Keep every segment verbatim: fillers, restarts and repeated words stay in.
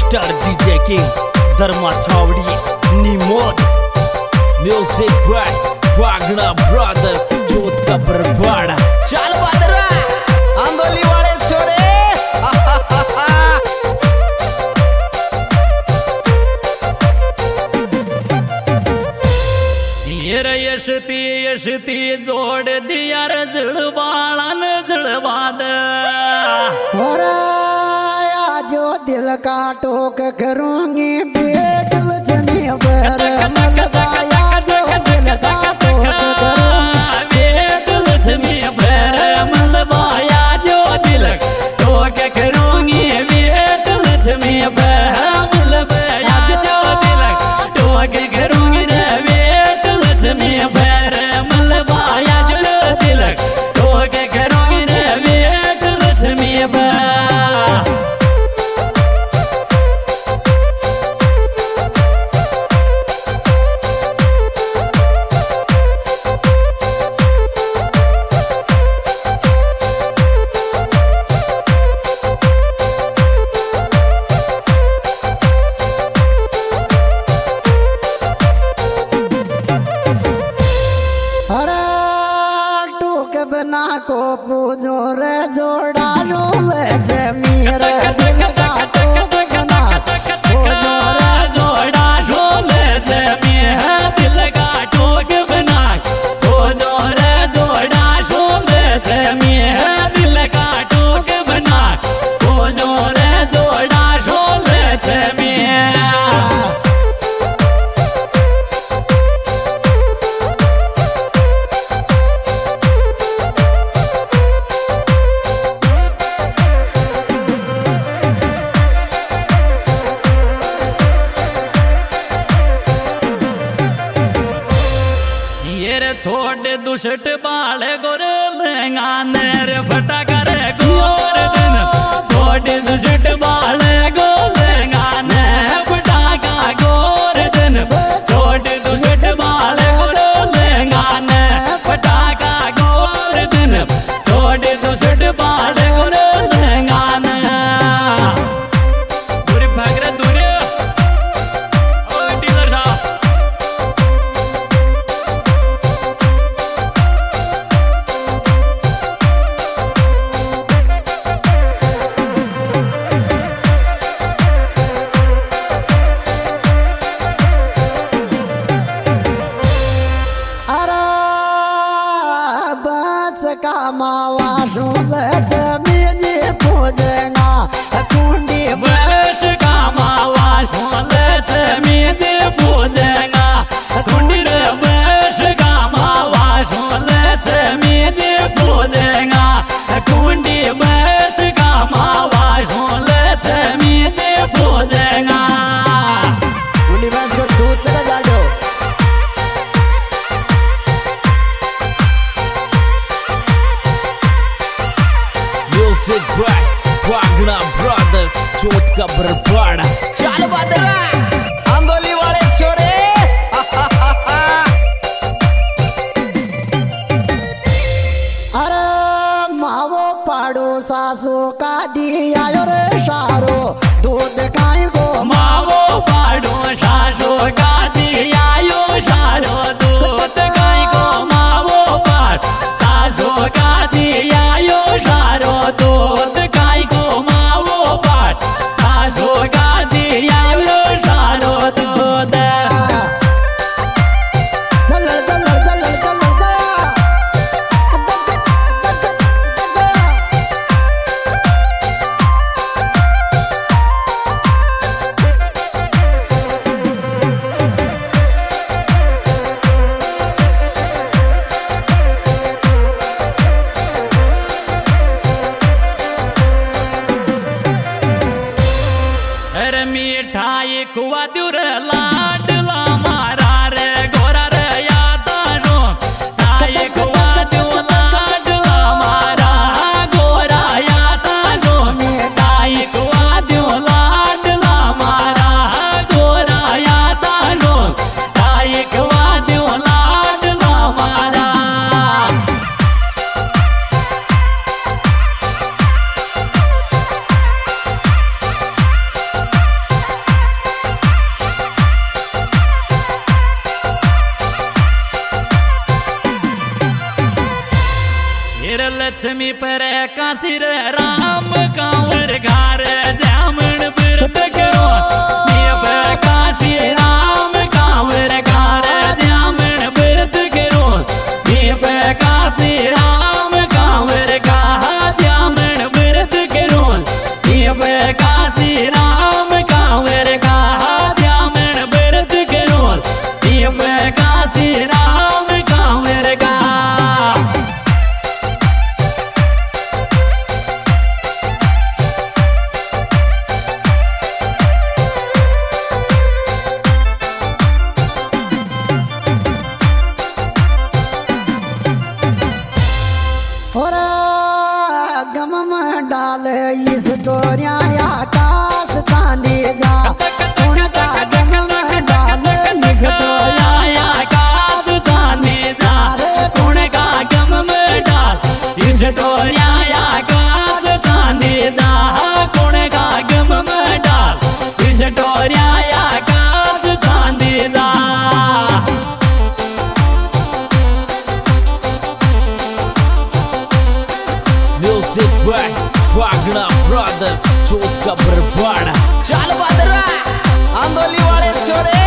Mister DJ king Dharma Chhawri Nimod music by Wagna brothers Jot का बरवाड़ा। चल बदरा आंदोली वाले छोरे यशती यशती जोड़ दिया जड़बाड़न जड़बाद जो दिल का टोक करूंगी बेदल जमी पर मलबाया जो दिल का टोक करूंगी बेदल जमी पर मलबाया जो दिल टोक करूंगी बेदल जमी पर मलबाया जो दिल टोक करूंगी बेदल जमी पर मलबाया जो दिल टोक करूंगी बेदल जमी पर। बना को पूजो रे जोड़ा रोले जमीर दिल का टोक बना पूजो रे जोड़ा रोले जमीर दिल का टोक बना पूजो रे जोड़ा रोले जमीर दिल का टोक बना पूजो रे जोड़ा रोले जमीर। छोटे दुष्ट बाल गोर लहंगा नेर फटा कर गोर दिन छोटे दुष्ट बाल गो लहंगा ने फटा का गोर दिन छोटे दुष्ट बाल गोर लहंगा ने फटा का गोर दिन छोटे दुष्ट बाल गोर लहंगा ने दूर भाग रे दूर ओ डीलर साहब का मावा सुन जमीन पूजेगा कुंडी बस का मावा सुन जमीन पूजेगा कुंडी रे बस का मावा सुन जमीन पूजेगा कुंडी बस का मावा सुन जमीन पूजेगा कुंडी बस को दूध से जा दो। Music by Wagna brothers Jot का बरवाड़ा। चल बदरा आंदोली वाले छोरे अरे मावो पाड़ो सासू का दिया रे सारो दूध गाय को मावो पाड़ो सासू का दिया यो सारो दूध गाय को मावो पाड़ सासू का दिया यो सारो दूध गाय को मावो पाड़ सासू का दिया यो सारो दूध। ये लक्ष्मी पर काशी रे राम कांवर घर जामन व्रत करो ये पर काशी राम कांवर घर जामन व्रत करो ये पर काशी राम कांवर का जामन व्रत करो ये पर काशी राम कांवर का जामन व्रत करो ये पर काशी राम कांवर का और गम में डाल इस टोरिया आकाश चांदी जा उनका गम में डाल इस टोरिया आकाश चांदी जा उनका गम में डाल इस टोरिया आकाश चांदी जा उनका गम में डाल इस टोरिया आकाश चांदी जा Music by Wagner Brothers, चोट का बरबाड़ा। चल बदरा आंदोली वाले छोरे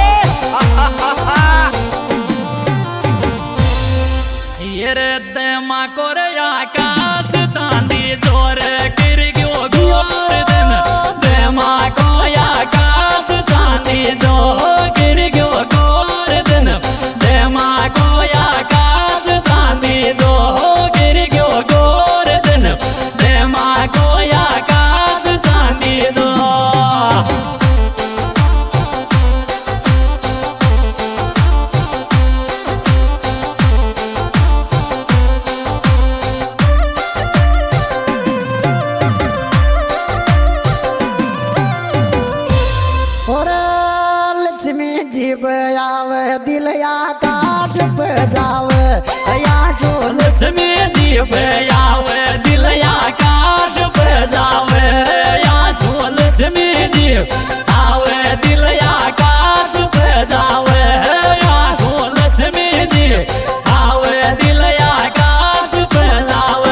ये रे माँ को रे आकाश चांदी जोर गिर गयो गोर दिन दे माँ को आकाश चांदी जो गिर गयो गोर दिन दे माँ को आकाश चांदी जो गिर गयो गोर दिन दे माँ को आकाश चांदी जो और लक्ष्मी जी आवे दिल आकाश पे जावे या चोल लक्ष्मी जी पे आवे दिल आकाश पे जावे या छो लक्ष्मी जी आवे दिल आकाश पे जावे या छो लक्ष्मी जी आवे दिल आकाश पे जावे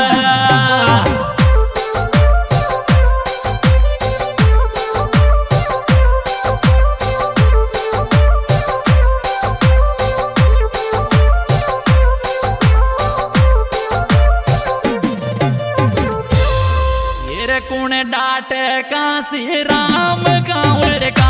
ये रे कौन डाटे काशी राम कांवर का